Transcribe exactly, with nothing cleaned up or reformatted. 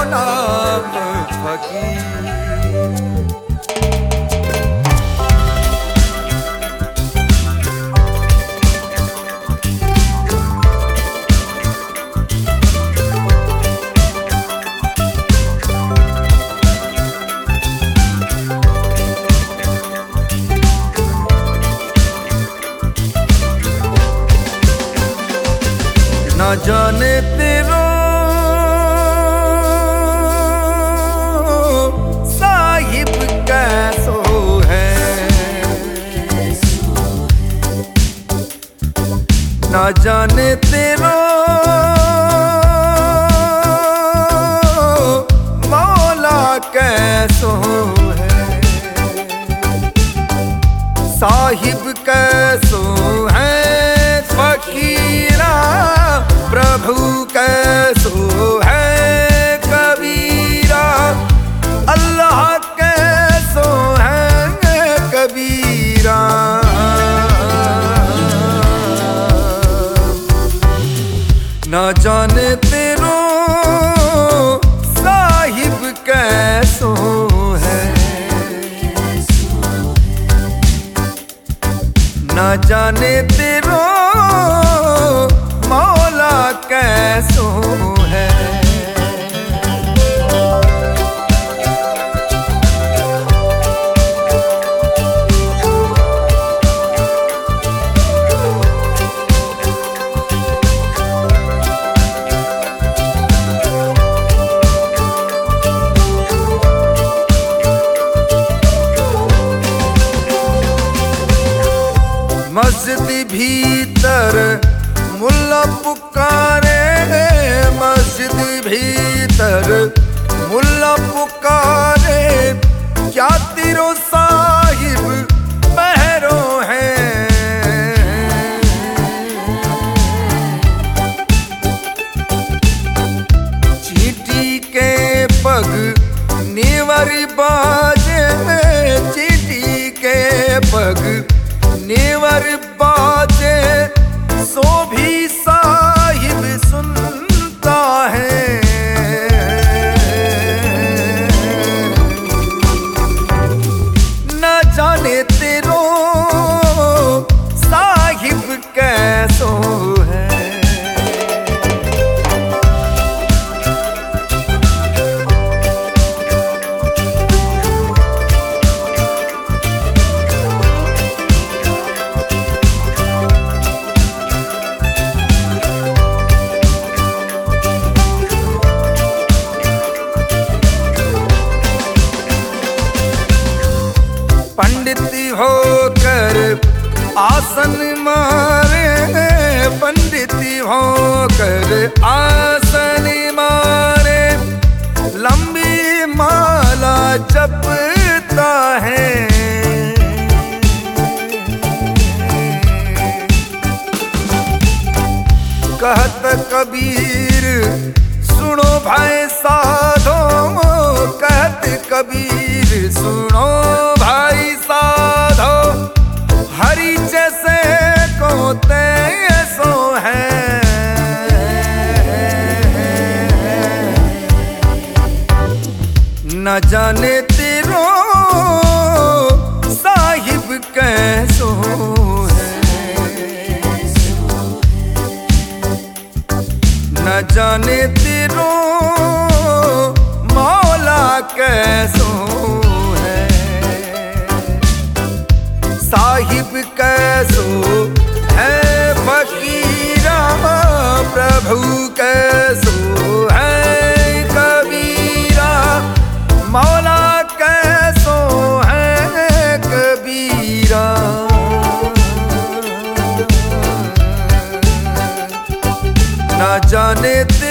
नाम फकीर। ना जाने तेरो साहिब कैसो है, ना जाने तेरो मौला कैसो है, साहिब कैसो है फकीरा, प्रभु कैसो है कबीरा, अल्लाह कैसो है कबीरा। ना जाने तेरो साहिब कैसो है, ना जाने तेरो मौला कैसो है। मस्जिद भीतर मुल्ला पुकारे, मस्जिद भीतर मुल्ला पुकारे, क्या तेरो साहिब पहरो है। चींटी के पग नेवर बाजे, चींटी के पग नेवर बाजे, सो भी साहिब सुनता है। न जाने तेरो साहिब कैसो है, पंडित होकर आसन मारे, पंडित होकर आसन मारे, लंबी माला जपता है। कहत कबीर सुनो भाई साधो, कहत कबीर सुनो भाई साधो, हरि जैसे को तैसो है। न जाने तेरो साहिब कैसो है, न जाने तेरो मौला कैसो है, साहिब कैसो है फकीरा, प्रभु कैसो है कबीरा, मौला कैसो है कबीरा। न जाने